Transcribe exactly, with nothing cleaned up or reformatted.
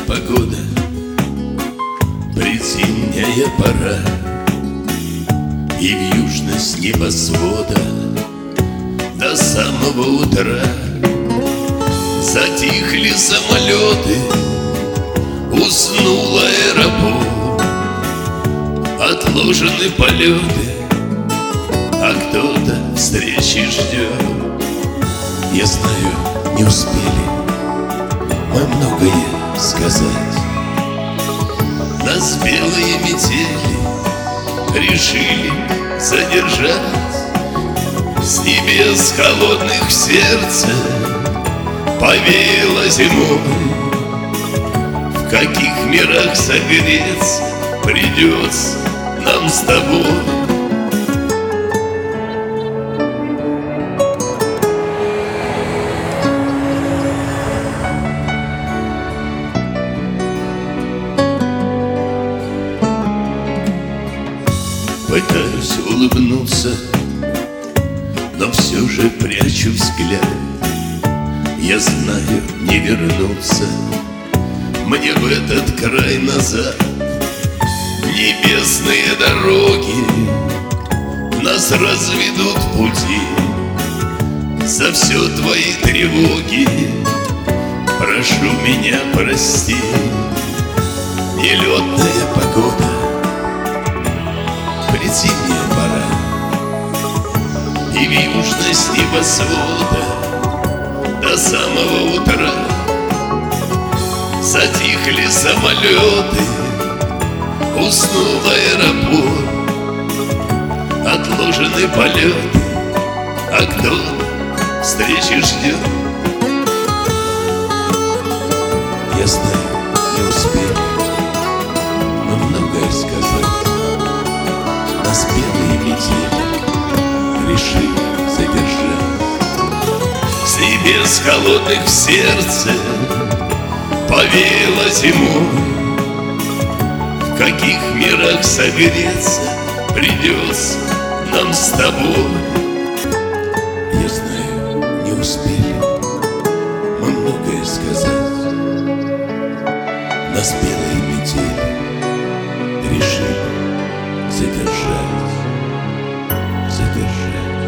погода, предзимняя пора, и в южность небосвода до самого утра затихли самолеты, уснул аэропорт, отложены полеты, а кто-то встречи ждет. Я знаю, не успели мы многое сказать. Нас белые метели решили задержать. С небес холодных в сердце повеяло зимой. В каких мирах согреться придется нам с тобой? Пытаюсь улыбнуться, но все же прячу взгляд. Я знаю, не вернуться мне в этот край назад. Небесные дороги нас разведут в пути. За все твои тревоги прошу меня прости. Нелетная погода, предзимняя пора, и в южность небосвода до самого утра затихли самолеты, уснул аэропорт, отложены полеты, а кто встречи ждет. Я знаю, не успели мы многое сказать. Нас белые метели решили задержать. С небес холодных в сердце повеяло зимой. В каких мирах согреться придется нам с тобой? Я знаю, не успели мы многое сказать. Нас белые метели решили задержать, задержать.